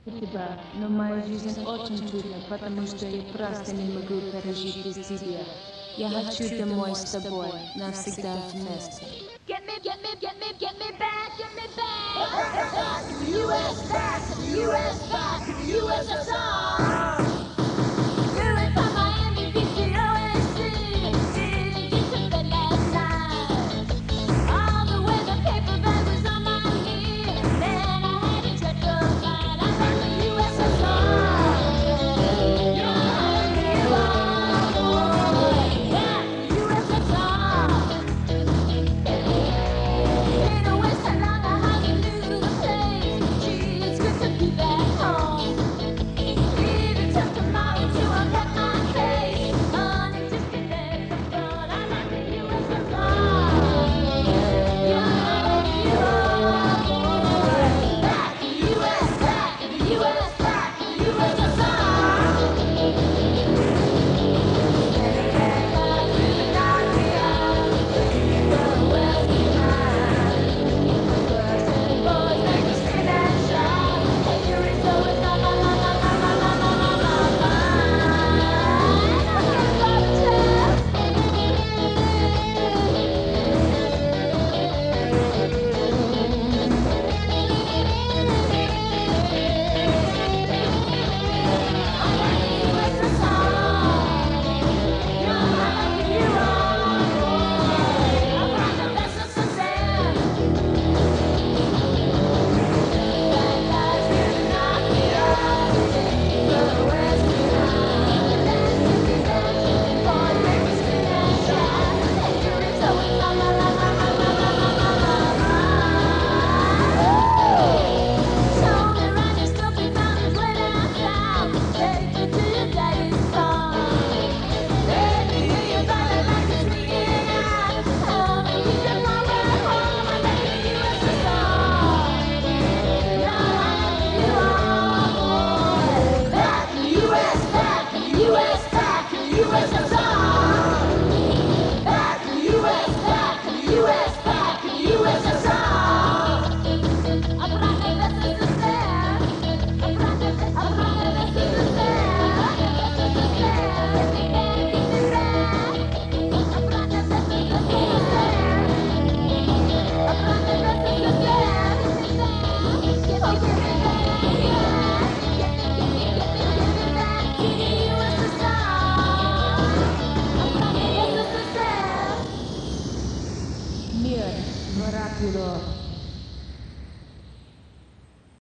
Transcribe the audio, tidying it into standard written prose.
Спасибо, но моя жизнь очень трудна, потому что я просто не могу пережить без тебя. Я хочу домой с тобой, навсегда вместе. Back to the US, back to the US, back to the USSR.